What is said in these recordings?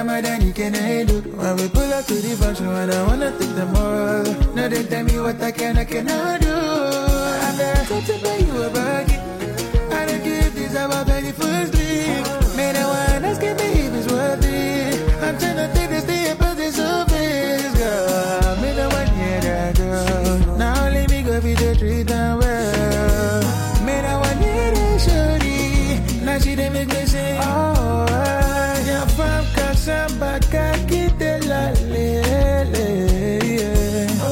Ramadan, can I do? When we pull up to the function, and I wanna take them all. Now they tell me what I cannot do. I'm there to buy you a bucket. I don't give this about the first sleep. Man, I wanna ask if it's worth it. I'm trying to take this thing and put this surface, girl. Me no one hear that, girl. Now let me go be the treat and well. Man, I want it, shorty. Now she didn't make me say, oh, you're from Kasamba, Kakite la lele, yeah.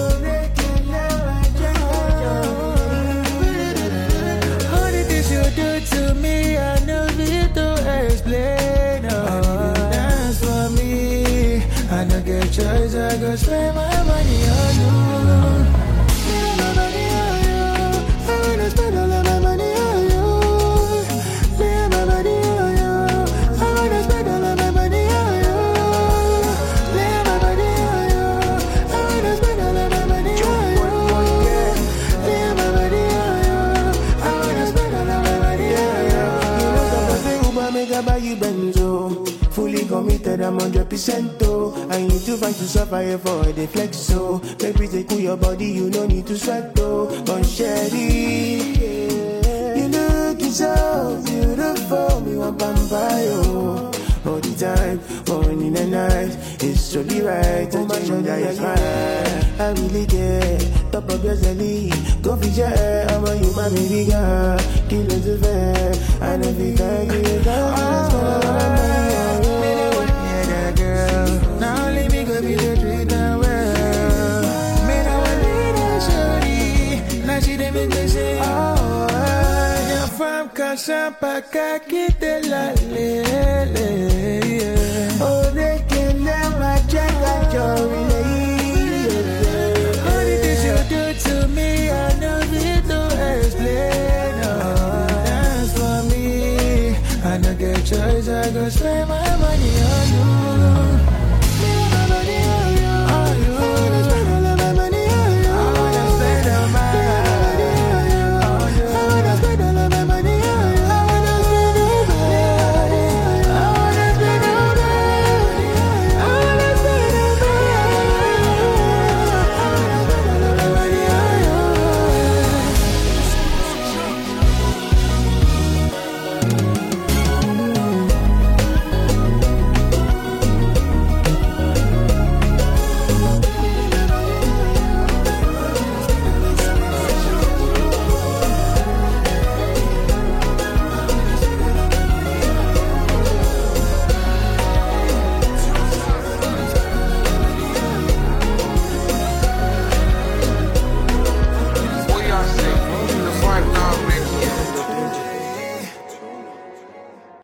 All the things you do to me, I know need to explain. Oh, dance for me. I don't get choice, I go spend my money on you. Spend my money on you. I wanna spend all of my money on you. Spend my money on you. I wanna spend all of my money on you. Spend my money on you. I wanna spend all of my money on you. Spend my money on you. I wanna spend all of my money on you. You know something Uber make I buy you Benzo. Fully committed, I'm 100%. I need to find to suffer here for the flex. So, baby, take cool your body, you no need to sweat though. But Sherry, you looking so beautiful, me want vampire. All the time, morning and night, it's truly right. Oh my God, I smile. I really care, top of your zelly. Go for your hair, I'm a you, my baby girl. Kill it to fair, I never can give it up. Now let me go be the treat and well. Man, I want it, shorty. Now she didn't make me say, oh, you're from Kasamba, Kakite la lele.